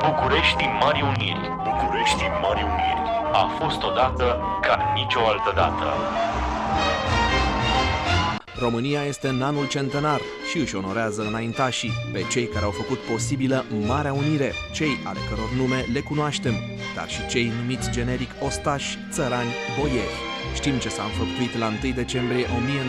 București Mari Uniri. București Mari Uniri. A fost odată ca nicio altă dată. România este în anul centenar și își onorează înaintașii, pe cei care au făcut posibilă Marea Unire, cei ale căror nume le cunoaștem, dar și cei numiți generic ostași, țărani, boieri. Știm ce s-a înfăptuit la 1 decembrie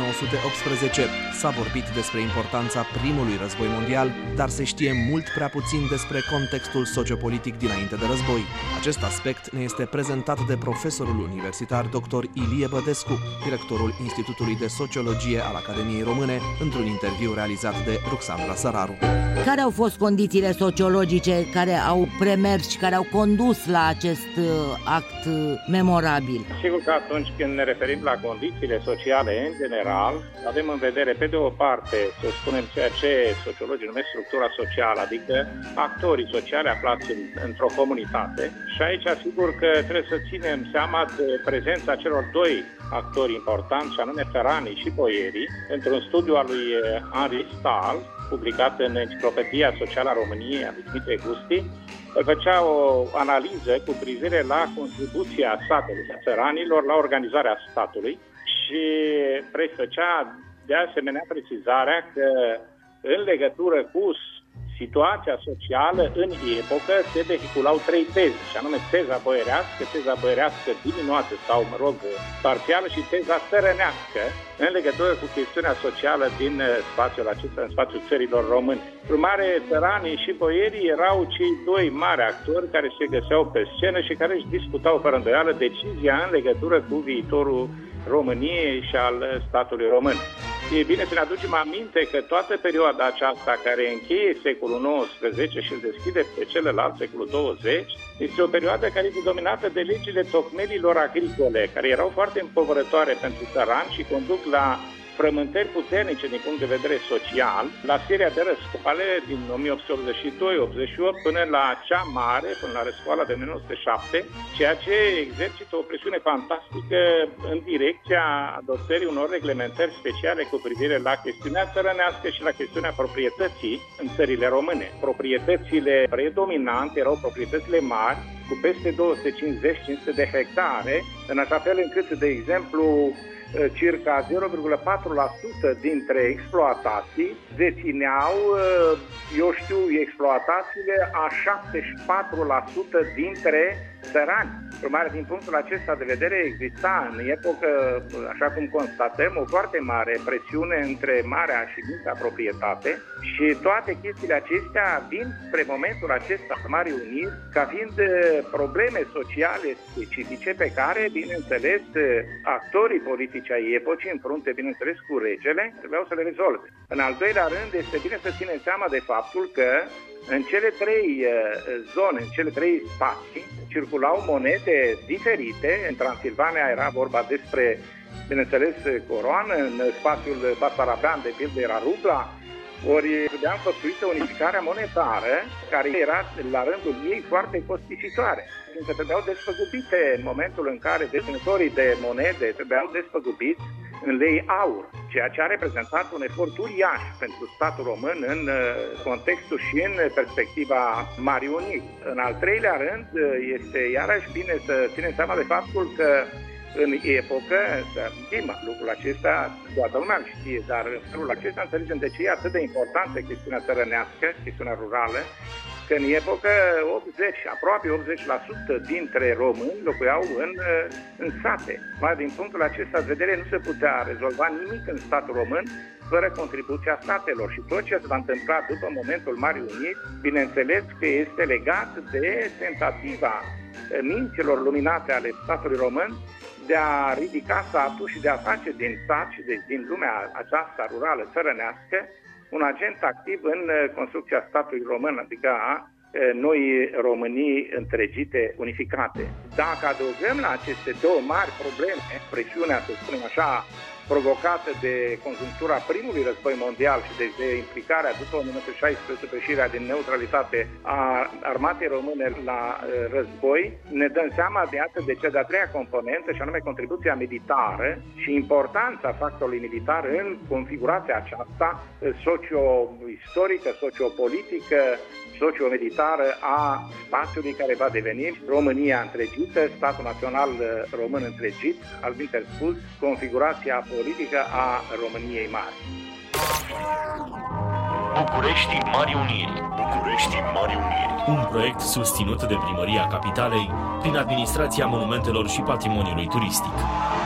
1918. S-a vorbit despre importanța primului război mondial, dar se știe mult prea puțin despre contextul sociopolitic dinainte de război. Acest aspect ne este prezentat de profesorul universitar dr. Ilie Bădescu, directorul Institutului de Sociologie al Academiei Române, într-un interviu realizat de Ruxandra Săraru. Care au fost condițiile sociologice care au premers și care au condus la acest act memorabil? Sigur că atunci când ne referim la condițiile sociale în general, avem în vedere, pe de o parte, să spunem, ceea ce sociologii numesc structura socială, adică actorii sociale aflați într-o comunitate. Și aici, sigur că trebuie să ținem seama de prezența celor doi actori importanți, și anume țăranii și boierii, într-un studiu al lui Henri Stahl, publicat în Enciclopedia Socială a României, a lui Dimitrie Gusti, el făcea o analiză cu privire la contribuția statului, a țăranilor, la organizarea statului și prefăcea de asemenea precizarea că în legătură cu situația socială în epocă se vehiculau trei teze, și anume teza boierească diminuată sau, parțială, și teza țărănească în legătură cu chestiunea socială din spațiul acesta, în spațiul țărilor române. Urmare, țăranii și boierii erau cei doi mari actori care se găseau pe scenă și care își disputau fără îndoială decizia în legătură cu viitorul României și al statului român. E bine să ne aducem aminte că toată perioada aceasta care încheie secolul XIX și îl deschide pe celălalt, secolul 20, este o perioadă care este dominată de legile tocmelilor agricole, care erau foarte împovărătoare pentru țărani și conduc la frământări puternice din punct de vedere social, la seria de răscoale din 1882-88 până la cea mare, până la răscoala de 1907, ceea ce exercită o presiune fantastică în direcția adoptării unor reglementări speciale cu privire la chestiunea țărănească și la chestiunea proprietății în țările române. Proprietățile predominante erau proprietățile mari, cu peste 250-500 de hectare, în așa fel încât, de exemplu, circa 0,4% dintre exploatații dețineau, exploatațiile a 74% dintre țărani. Urmare, din punctul acesta de vedere, exista în epocă, așa cum constatăm, o foarte mare presiune între marea și mica proprietate și toate chestiile acestea vin spre momentul acesta Marii Uniri ca fiind probleme sociale specifice pe care, bineînțeles, actorii politici ai epocii, în frunte, bineînțeles, cu regele, trebuiau să le rezolve. În al doilea rând, este bine să ținem seama de faptul că în cele trei zone, în cele trei spații, circulau monede diferite. În Transilvania era vorba despre, bineînțeles, coroană, în spațiul basarabean, de pildă, era rubla, ori am făptuită unificarea monetară, care era, la rândul ei, foarte costisitoare, fiindcă trebuiau despăgubite în momentul în care deținătorii de monede trebuiau despăgubiți în lei aur, ceea ce a reprezentat un efort uriaș pentru statul român în contextul și în perspectiva Marii Uniri. În al treilea rând, este iarăși bine să ținem seama de faptul că în epocă, să știm lucrul acesta, toată lumea știe, dar în felul acesta înțelegem de ce e atât de importantă chestiunea țărănească, chestiunea rurală, că în epocă aproape 80% dintre români locuiau în sate. Mai din punctul acesta de vedere nu se putea rezolva nimic în statul român fără contribuția statelor și tot ce se va întâmpla după momentul Marii Uniri, bineînțeles că este legat de tentativa minților luminate ale statului român de a ridica statul și de a face din stat și din lumea aceasta rurală țărănească un agent activ în construcția statului român, adică a noi Românii întregite, unificate. Dacă adăugăm la aceste două mari probleme, presiunea, să spunem așa, provocată de conjunctura primului război mondial și de implicarea după 1916, ieșirea din neutralitate a armatei române la război, ne dăm seama de cea de-a treia componentă, și anume contribuția militară și importanța factorului militar în configurația aceasta socio-istorică, sociopolitică socio-militară a spațiului care va deveni România întregită, statul național român întregit, altminteri spus, configurația politică a României mari. București Mari Uniri. București Mari Uniri. Un proiect susținut de Primăria Capitalei prin Administrația Monumentelor și Patrimoniului Turistic.